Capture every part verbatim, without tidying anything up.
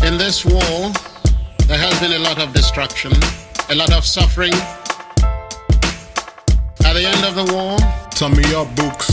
In this war, there has been a lot of destruction, a lot of suffering. At the end of the war, turn me up, books.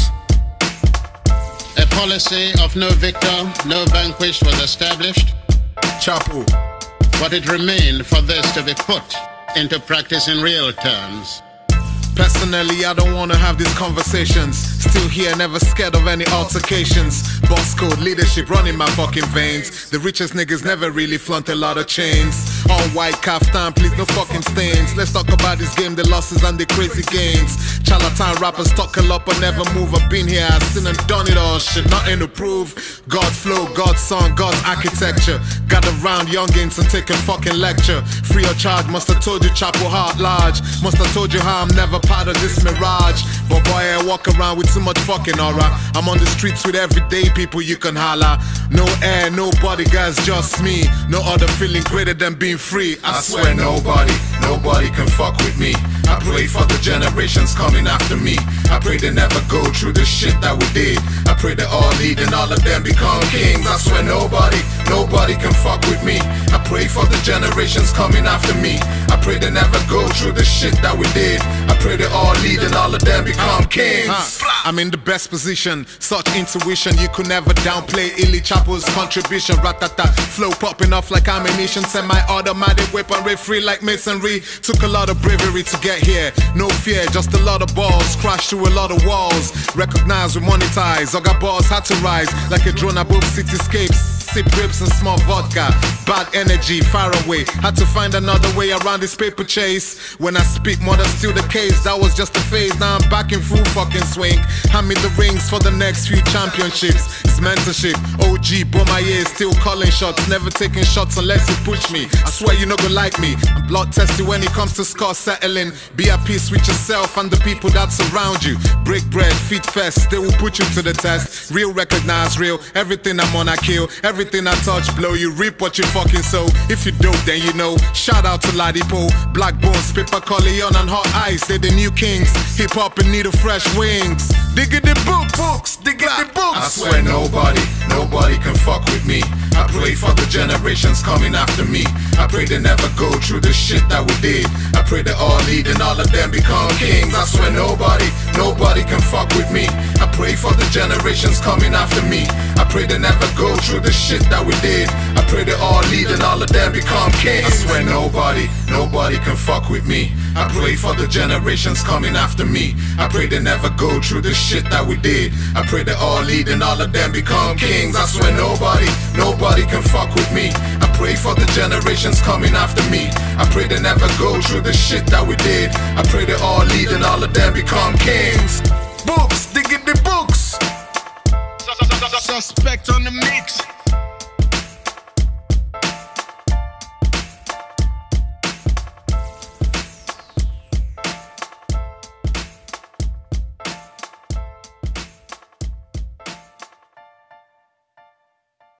A policy of no victor, no vanquished was established. Chapel. But it remained for this to be put into practice in real terms. Personally, I don't wanna have these conversations. Still here, never scared of any altercations. Boss code, leadership running my fucking veins. The richest niggas never really flaunt a lot of chains. All white kaftan, please no fucking stains. Let's talk about this game, the losses and the crazy gains. Charlatan rappers talk a lot but never move. I've been here, I've seen and done it all. Shit, nothing to prove. God's flow, God's song, God's architecture. Gather round youngins and take a fucking lecture. Free of charge, must have told you chapel heart large. Must have told you how I'm never part of this mirage. But boy, I walk around with too much fucking aura. I'm on the streets with everyday people you can holler. No air, no bodyguards, just me. No other feeling greater than being free. I, I swear, swear nobody, nobody can fuck with me. I pray for the generations coming after me. I pray they never go through the shit that we did. I pray they all lead and all of them become kings. I swear nobody, nobody can fuck with me. I pray for the generations coming after me. I pray they never go through the shit that we did. I pray they all lead and all of them become kings. Uh, I'm in the best position, such intuition you could never downplay. Illy Chapo's contribution, ratata, flow popping off like ammunition. Semi-automatic weapon, ray free like masonry. Took a lot of bravery to get here, no fear, just a lot of balls. Crash through a lot of walls, recognize we monetize. Oga balls had to rise like a drone above cityscapes. Sip grips and small vodka, bad energy, far away. Had to find another way around this paper chase. When I speak more than still the case, that was just a phase. Now I'm back in full fucking swing. Hand me the rings for the next few championships. It's mentorship, O G, Bomaye still calling shots. Never taking shots unless you push me. I swear you not gonna like me. I'm blood testy when it comes to score settling. Be at peace with yourself and the people that surround you. Break bread, feet fest, they will put you to the test. Real recognize real, everything I'm on I kill. Everything I touch blow, you reap what you fucking sow. If you dope then you know. Shout out to Ladipo, Black Bones, Paper Corleone and Hot Ice. They're the new kings, hip hop in need of fresh wings. Dig in the book, books, dig in the books. I swear nobody, nobody can fuck with me. I pray for the generations coming after me. I pray they never go through the shit that we did. I pray they all lead and all of them become kings. I swear nobody, nobody can fuck with me. I pray for the generations coming after me. I pray they never go through the shit that we did. I pray they all lead and all of them become kings. I swear nobody, nobody can fuck with me. I pray for the generations coming after me. I pray they never go through the shit that we did. I pray they all lead and all of them become kings. I swear nobody, nobody can fuck with me. I pray for the generations coming after me. I pray they never go through the shit that we did. I pray they all lead and all of them become kings. Books, dig in the books. Suspect on the mix.